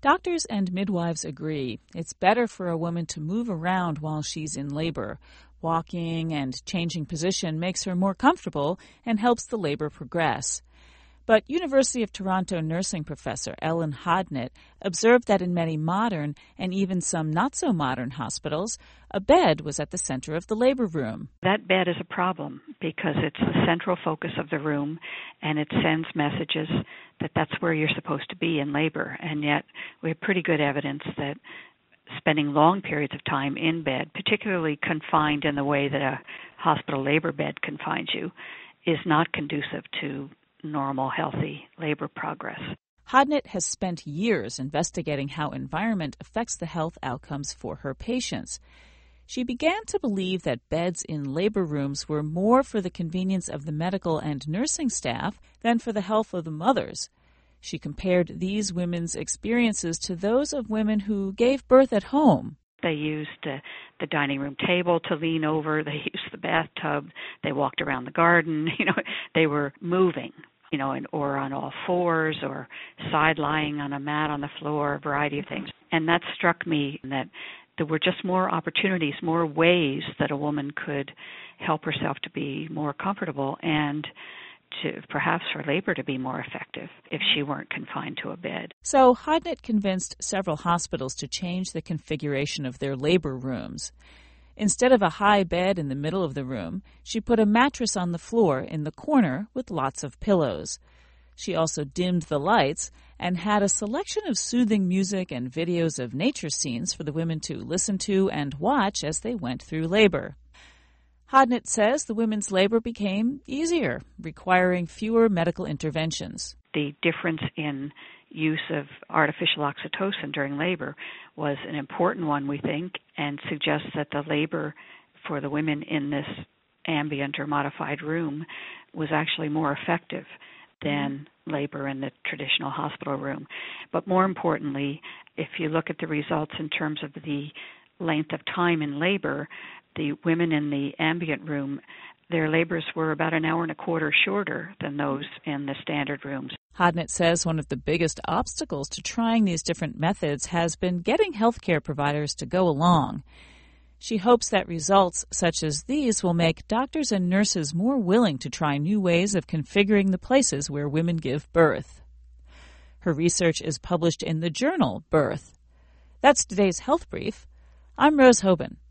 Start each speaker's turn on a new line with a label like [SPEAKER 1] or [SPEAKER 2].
[SPEAKER 1] Doctors and midwives agree it's better for a woman to move around while she's in labor. Walking and changing position makes her more comfortable and helps the labor progress. But University of Toronto nursing professor Ellen Hodnett observed that in many modern and even some not-so-modern hospitals, a bed was at the center of the labor room.
[SPEAKER 2] That bed is a problem because it's the central focus of the room, and it sends messages that that's where you're supposed to be in labor. And yet we have pretty good evidence that spending long periods of time in bed, particularly confined in the way that a hospital labor bed confines you, is not conducive to normal, healthy labor progress.
[SPEAKER 1] Hodnett has spent years investigating how environment affects the health outcomes for her patients. She began to believe that beds in labor rooms were more for the convenience of the medical and nursing staff than for the health of the mothers. She compared these women's experiences to those of women who gave birth at home.
[SPEAKER 2] They used the dining room table to lean over. They used the bathtub. They walked around the garden. They were moving, or on all fours or side lying on a mat on the floor, a variety of things. And that struck me that there were just more opportunities, more ways that a woman could help herself to be more comfortable and to perhaps for labor to be more effective if she weren't confined to a bed.
[SPEAKER 1] So Hodnett convinced several hospitals to change the configuration of their labor rooms. Instead of a high bed in the middle of the room, she put a mattress on the floor in the corner with lots of pillows. She also dimmed the lights and had a selection of soothing music and videos of nature scenes for the women to listen to and watch as they went through labor. Hodnett says the women's labor became easier, requiring fewer medical interventions.
[SPEAKER 2] The difference in use of artificial oxytocin during labor was an important one, we think, and suggests that the labor for the women in this ambient or modified room was actually more effective than labor in the traditional hospital room. But more importantly, if you look at the results in terms of the length of time in labor, the women in the ambient room, their labors were about an hour and a quarter shorter than those in the standard rooms.
[SPEAKER 1] Hodnett says one of the biggest obstacles to trying these different methods has been getting healthcare providers to go along. She hopes that results such as these will make doctors and nurses more willing to try new ways of configuring the places where women give birth. Her research is published in the journal Birth. That's today's Health Brief. I'm Rose Hoban.